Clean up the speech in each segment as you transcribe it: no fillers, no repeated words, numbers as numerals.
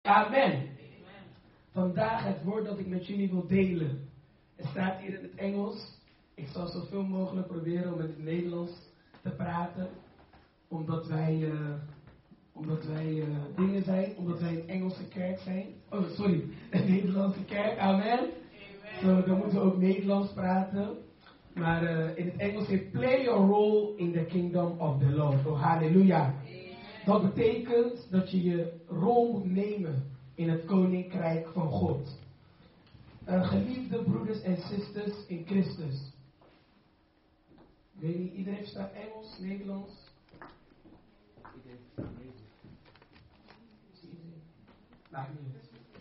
Amen. Vandaag het woord dat ik met jullie wil delen. Het staat hier in het Engels. Ik zal zoveel mogelijk proberen om in het Nederlands te praten. Omdat wij dingen zijn. Omdat wij een Engelse kerk zijn. Oh, sorry. Een Nederlandse kerk. Amen. Zo, dan moeten we ook Nederlands praten. Maar in het Engels heet play your role in the kingdom of the Lord. Oh, halleluja. Dat betekent dat je je rol moet nemen in het koninkrijk van God. Geliefde broeders en zusters in Christus. Ik weet niet, iedereen staat Engels, Nederlands? Iedereen staat Nederlands. Maakt niet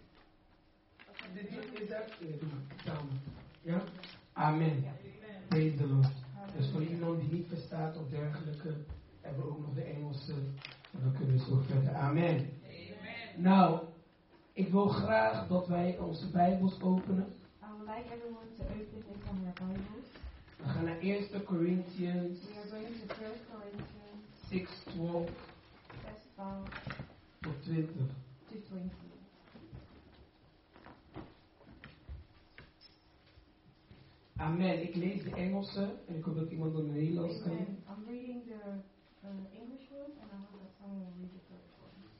uit. Is dat? Nee, doe maar. Samen. Ja? Amen. Praise the Lord. Dus voor iemand die niet verstaat of dergelijke, hebben we ook nog de Engelse. En dan kunnen we zo verder. Amen. Amen. Nou, ik wil graag dat wij onze Bijbels openen. I would like everyone to open and from their Bibles. We gaan naar 1 Corinthians We are going to 1 Corinthians 6:12 6:12 tot 20. to 20. Amen. Ik lees de Engelse en ik hoop dat iemand dan de Nederlands kan. Amen. I'm reading the English one and I hope that someone will read the Dutch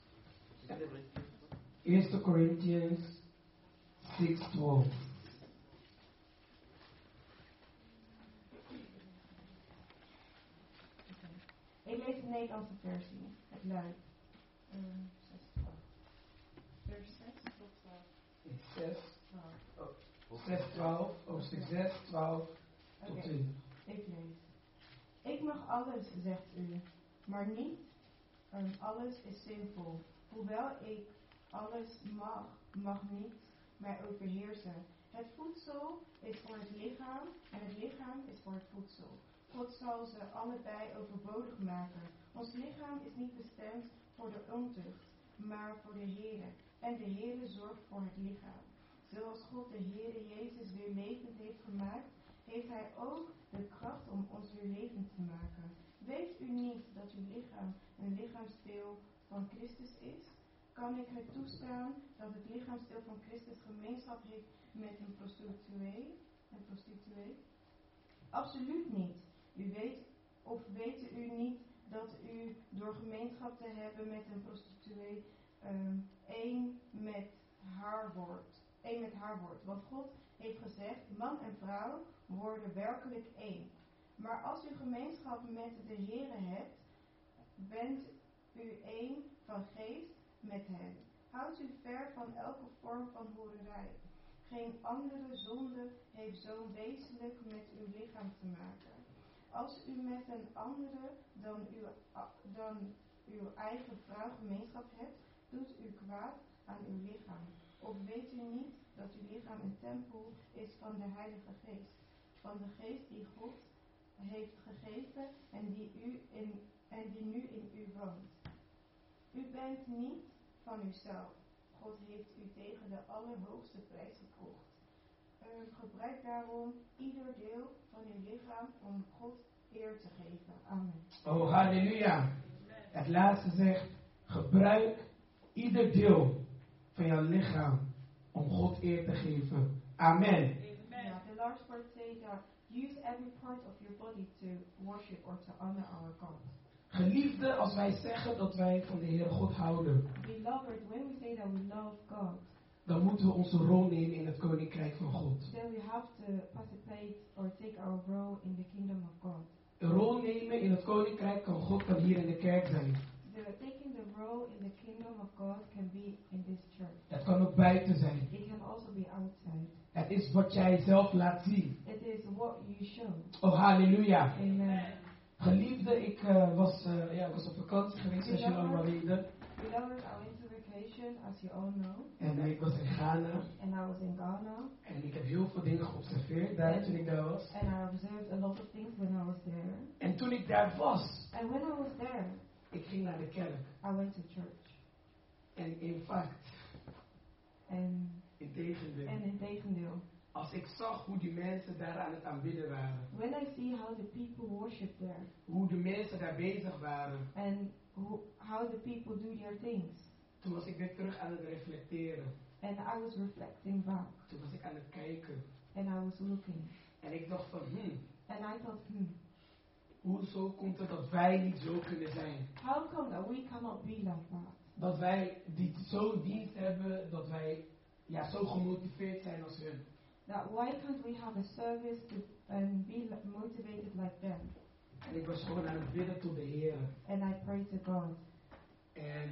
one. 1 Corinthians 6:12. Ik lees de Nederlandse versie. Het luidt 6:12. Vers 6 tot 12. 6:12, hoofdstuk 6, 12 tot 20. Ik lees. Ik mag alles, zegt u, maar niet alles is zinvol. Hoewel ik alles mag niet mij overheersen. Het voedsel is voor het lichaam en het lichaam is voor het voedsel. God zal ze allebei overbodig maken. Ons lichaam is niet bestemd voor de ontucht, maar voor de Heere. En de Heere zorgt voor het lichaam. Zoals God de Heere Jezus weer levend heeft gemaakt, heeft Hij ook de kracht om ons weer levend te maken. Weet u niet dat uw lichaam een lichaamsdeel van Christus is? Kan ik het toestaan dat het lichaamsdeel van Christus gemeenschap heeft met een prostituee? Absoluut niet. U weet, of weet u niet dat u door gemeenschap te hebben met een prostituee één met haar wordt. Want God heeft gezegd, man en vrouw worden werkelijk één. Maar als u gemeenschap met de Heere hebt, bent u één van geest met hem. Houd u ver van elke vorm van hoererij. Geen andere zonde heeft zo wezenlijk met uw lichaam te maken. Als u met een andere dan uw eigen vrouw gemeenschap hebt, doet u kwaad aan uw lichaam. Of weet u niet dat uw lichaam een tempel is van de Heilige Geest? Van de Geest die God heeft gegeven en die nu in u woont. U bent niet van uzelf. God heeft u tegen de allerhoogste prijs gekocht. Gebruik daarom ieder deel van uw lichaam om God eer te geven. Amen. Oh, halleluja. Het laatste zegt, gebruik ieder deel van jouw lichaam om God eer te geven. Amen. Yeah, the last part says that use every part of your body to worship or to honor our God. Geliefde, als wij zeggen dat wij van de Heere God houden, Beloved, when we say that we love God, dan moeten we onze rol nemen in het koninkrijk van God. then we have to participate or take our role in the kingdom of God. Een rol nemen in het koninkrijk van God kan hier in de kerk zijn. Taking the role in the kingdom of God can be in this church. Het kan ook buiten zijn. It can also be outside. Het is wat jij zelf laat zien. It is what you show. Oh, halleluja. Amen. Geliefde, ik was op vakantie geweest, zoals jullie allemaal weten. Beloved, I went to vacation, as you all know. En ik was in Ghana. And I was in Ghana. En ik heb heel veel dingen geobserveerd daar toen ik daar was. And I observed a lot of things when I was there. En toen ik daar was, And when I was there, ik ging naar de kerk. I went to church. En in fact, And integendeel, als ik zag hoe die mensen daar aan het aanbidden waren. When I see how the people worship there. Hoe de mensen daar bezig waren. And how the people do their things. Toen was ik weer terug aan het reflecteren. And I was reflecting back. Toen was ik aan het kijken. And I was looking. En ik dacht van, And I thought, hoezo komt het dat wij niet zo kunnen zijn? how come that we cannot be like that? Dat wij die zo'n dienst hebben, dat wij zo gemotiveerd zijn als hun. That why can't we have a service and be motivated like them? En ik was gewoon aan het bidden tot de Heer. And I prayed to God. En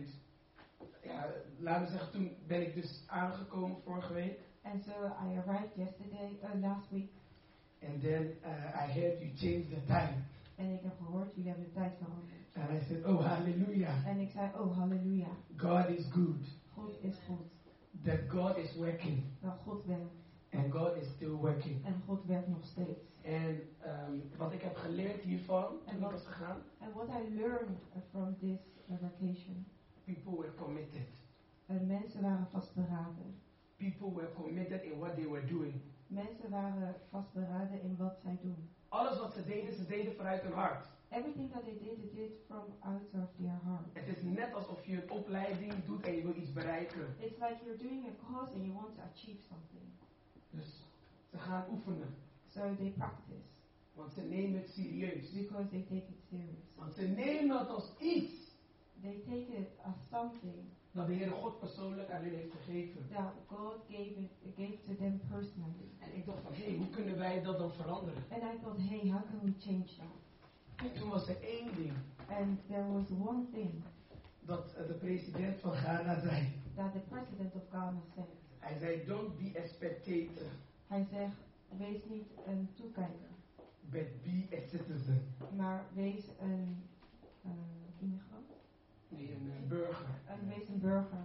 laten we zeggen, toen ben ik dus aangekomen vorige week. And so I arrived last week. And then I heard you change the time. En ik heb gehoord, jullie hebben de tijd veranderd. And I said, oh hallelujah. En ik zei, oh halleluja. God is good. God is goed. That God is working. Dat God werkt. And God is still working. En God werkt nog steeds. En wat ik heb geleerd hiervan, toen ik was gegaan. And what I learned from this vacation. People were committed. Mensen waren vastberaden. People were committed in what they were doing. Mensen waren vastberaden in wat zij doen. Alles wat ze deden vanuit hun hart. Everything that they did from out of their heart. Het is net alsof je een opleiding doet en je wil iets bereiken. It's like you're doing a course and you want to achieve something. Dus ze gaan oefenen. So they practice. Want ze nemen het serieus. Because they take it serious. Want ze nemen het als iets. They take it as something. Dat de Heer God persoonlijk aan hen heeft gegeven. That God gave to them personally. En ik dacht van, hoe kunnen wij dat dan veranderen? And I thought, how can we change that? En toen was er één ding. And there was one thing. Dat de president van Ghana zei. That the president of Ghana said. Hij zei, don't be a spectator. Hij zegt, wees niet een toekijker. But be a citizen. Maar wees een immigrant. Nee, een burger. En wees een burger.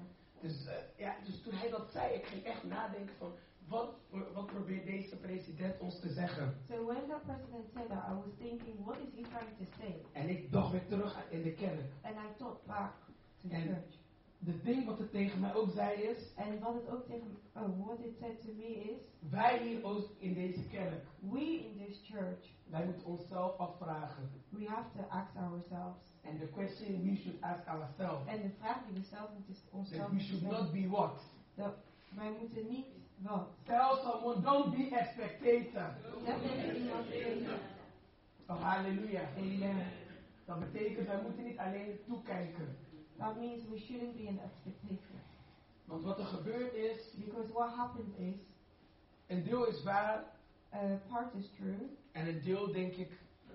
Dus toen hij dat zei, ik ging echt nadenken van, wat probeert deze president ons te zeggen? So when the president said that, I was thinking, what is he trying to say? En ik dacht weer terug in de kerk. And I thought back to the church. De ding wat het tegen mij ook zei is. En wat het ook tegen, what it said to me is. Wij hier ook in deze kerk. We in this church. Wij moeten onszelf afvragen. We have to ask ourselves. And the question we should ask ourselves. En de vraag die we zelf moeten onszelf we should not be what? Dat wij moeten niet wat. Tell someone, don't be a spectator. Dat tegen iemand zeggen. Oh, halleluja. Amen. Dat betekent, wij moeten niet alleen toekijken. That means we shouldn't be an spectator. Want wat er gebeurt is. Because what happened is. Een deel is waar. Part is true. En een deel denk ik,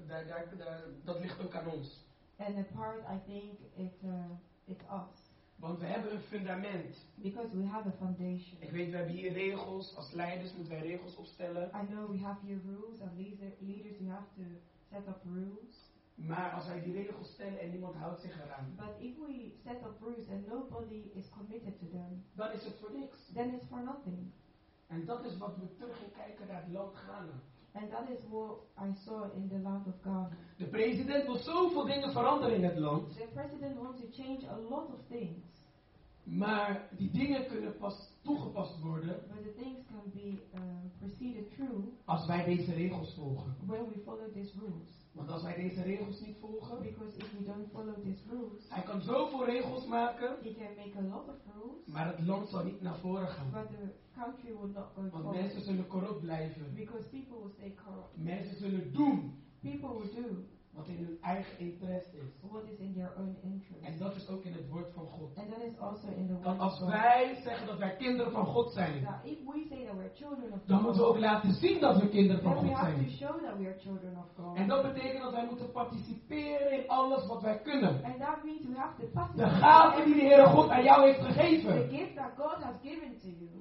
dat ligt ook aan ons. And a part I think it's us. Want we hebben een fundament. Because we have a foundation. Ik weet, we hebben hier regels. Als leiders moeten wij regels opstellen. I know we have here rules. As leaders we have to set up rules. Maar als wij die regels stellen en niemand houdt zich eraan. But if we set up rules and nobody is committed to them. Dan is het voor niks. Then it's for nothing. En dat is wat we terug gaan kijken naar het land Ghana. And that is what I saw in the land of Ghana. De president wil zoveel dingen veranderen in het land. The president wants to change a lot of things. Maar die dingen kunnen pas toegepast worden. But the things can be proceeded through. Als wij deze regels volgen. When we follow these rules. Want als wij deze regels niet volgen. Because if we don't follow these rules. Hij kan zoveel regels maken. He can make a lot of rules. Maar het land zal niet naar voren gaan. But the country will not go Want forward. mensen zullen corrupt blijven. Because people will stay corrupt. Mensen zullen doen. People will do. Wat in hun eigen interesse is. What is in their own interest. En dat is ook in het woord van God. And that is also in the word Dat als of God. wij zeggen dat wij kinderen van God zijn. That if we say that we're children of Dan God. moeten we ook laten zien dat we kinderen van Then we God have to zijn. show that we are children of God. En dat betekent dat wij moeten participeren in alles wat wij kunnen. And that means we have to De participate. gaven die de Heere God aan jou heeft The gegeven. gift that God has given to you.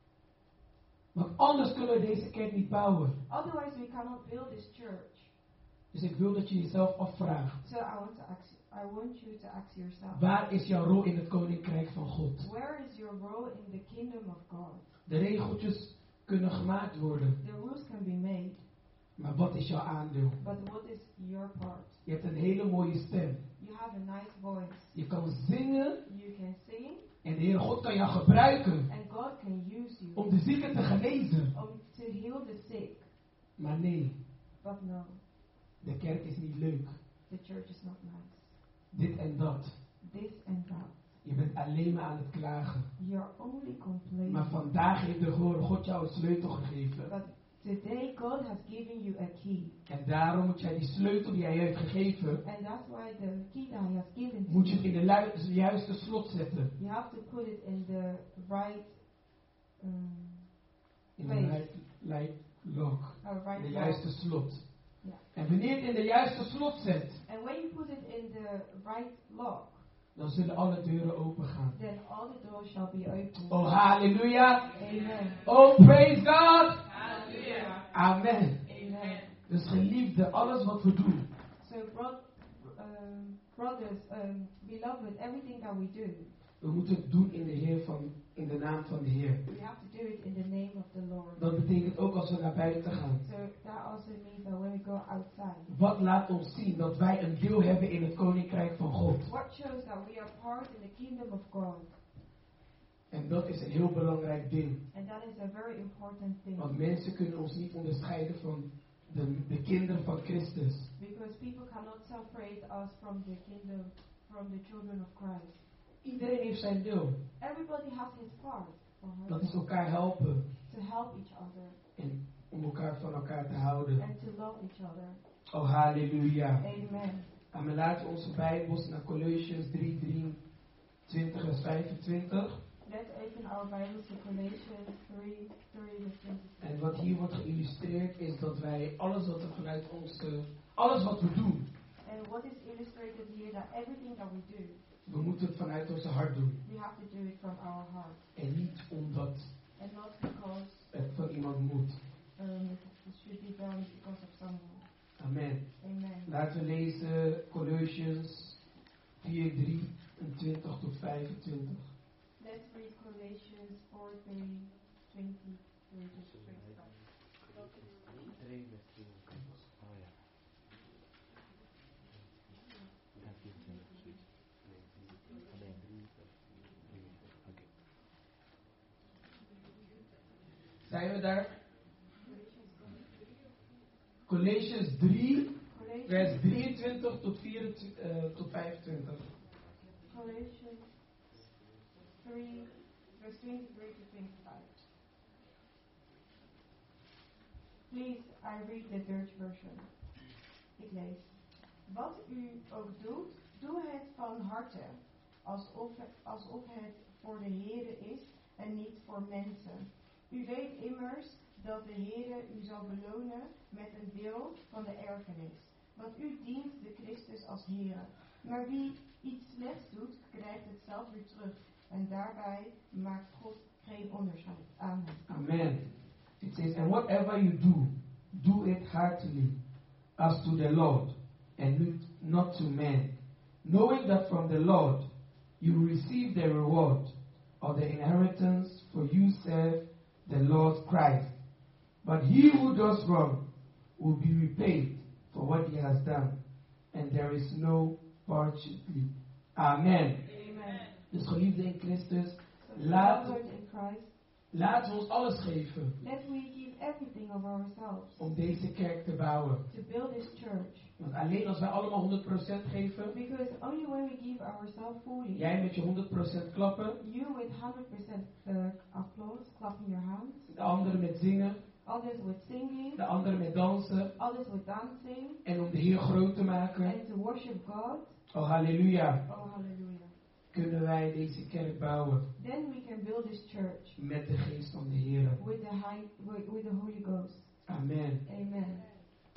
Want anders kunnen we deze kerk niet bouwen. Otherwise we cannot build this church. Dus ik wil dat je jezelf afvraagt. So I want you to ask yourself. Waar is jouw rol in het koninkrijk van God? Where is your role in the kingdom of God? De regeltjes kunnen gemaakt worden. The rules can be made. Maar wat is jouw aandeel? But what is your part? Je hebt een hele mooie stem. You have a nice voice. Je kan zingen. You can sing. En de Heere God kan jou gebruiken. And God can use you. Om de zieken te genezen. To heal the sick. Maar nee. But no. De kerk is niet leuk. The church is not nice. Dit en dat. This and that. Je bent alleen maar aan het klagen. You're only complaining. Maar vandaag heeft de God jou een sleutel gegeven. But today God has given you a key. En daarom moet jij die sleutel die hij je heeft gegeven, And that's why the key that he has given to moet je you, het in de juiste slot zetten. you have to put it in the right In de right lock. right In de lock. juiste slot. Ja. En wanneer je het in de juiste slot zet, And when you put it in the right lock, dan zullen alle deuren open gaan. then all the doors shall be open. Oh, halleluja. Amen. Oh, praise God. Hallelujah. Amen. Amen. Dus geliefde, alles wat we doen, So, brothers, beloved, everything that we do, we moeten het doen in de naam van de Heer. we have to do it in the name of the Lord. Dat betekent ook als we naar buiten gaan. So that also means that when we go outside, Wat laat ons zien dat wij een deel hebben in het koninkrijk van God? what shows that we are part in the kingdom of God? En dat is een heel belangrijk ding. And that is a very important thing. Want mensen kunnen ons niet onderscheiden van de kinderen van Christus. Because people cannot separate us from the kingdom, from the children of Christ. Iedereen heeft zijn deel. Everybody has his part or her Dat is part elkaar helpen. to help each other En om elkaar van elkaar te houden. and to love each other. Oh, halleluja. Amen. En we laten onze Bijbels naar Colossians 3, 23 en 25. Let's open our Bibles to Colossians 3, 3-25. En wat hier wordt geïllustreerd is dat wij alles wat we doen, And what is illustrated here, that everything that we do, we moeten het vanuit onze hart doen. we have to do it from our heart. En niet omdat And not because het van iemand moet. it should be done because of someone. Amen. Amen. Laten we lezen Colossians 4, 23 tot 25. Let's read Colossians 4, 20 to 25. Zijn we daar? Colossians 3, vers 23 tot 25. Colossians 3, verse 23 to 25. Please, I read the Dutch version. Ik lees. Wat u ook doet, doe het van harte, alsof het voor de Heere is en niet voor mensen. U weet immers dat de Heere u zal belonen met een deel van de erfenis. Want u dient de Christus als Heere. Maar wie iets slechts doet, krijgt het zelf weer terug. En daarbij maakt God geen onderscheid. Amen. Amen. It says, and whatever you do, do it heartily, as to the Lord, and not to men, knowing that from the Lord you will receive the reward of the inheritance, for you serve the Lord Christ. But he who does wrong will be repaid for what he has done, and there is no partiality. Amen. Amen. Dus geliefde in Christus, So, laat beloved in Christ, we ons alles geven let we give everything of ourselves om deze kerk te bouwen. to build this church. Want alleen als wij allemaal 100% geven, Because only when we give ourselves fully, jij met je 100% klappen, you with 100% applause, clapping your hands, de anderen met zingen, others with singing, de anderen met dansen, others with dancing, en om de Heer groot te maken, and to worship God. oh halleluja, Oh, hallelujah. kunnen wij deze kerk bouwen Then we can build this church met de geest van de Heer. with the Holy Ghost.